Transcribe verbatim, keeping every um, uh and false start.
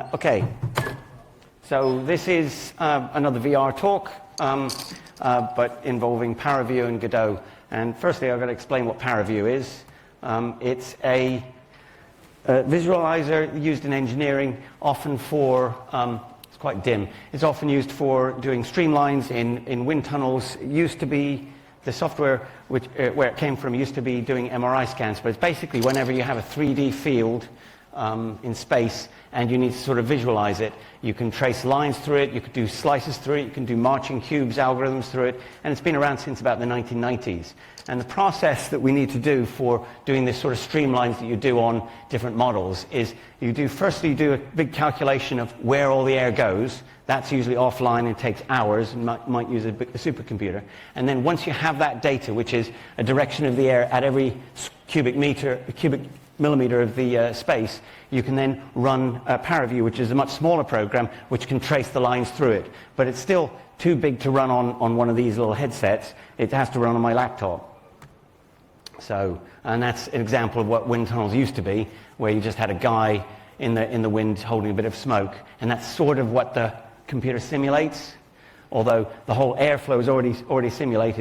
Okay, so this is uh, another V R talk, um, uh, but involving ParaView and Godot. And firstly, I've got to explain what ParaView is. Um, it's a, a visualizer used in engineering, often for, um, it's quite dim, it's often used for doing streamlines in, in wind tunnels. It used to be, the software which, uh, where it came from used to be doing M R I scans, but it's basically whenever you have a three D field Um, in space and you need to sort of visualize it. You can trace lines through it, you can do slices through it, you can do marching cubes algorithms through it, and it's been around since about the nineteen nineties. And the process that we need to do for doing this sort of streamlines that you do on different models is you do, firstly you do a big calculation of where all the air goes. That's usually offline and takes hours and might, might use a, a supercomputer. And then once you have that data, which is a direction of the air at every cubic meter, cubic millimeter of the uh, space, you can then run uh, ParaView, which is a much smaller program which can trace the lines through it. But it's still too big to run on, on one of these little headsets. It has to run on my laptop. So, and that's an example of what wind tunnels used to be, where you just had a guy in the, in the wind holding a bit of smoke. And that's sort of what the computer simulates, although the whole airflow is already, already simulated.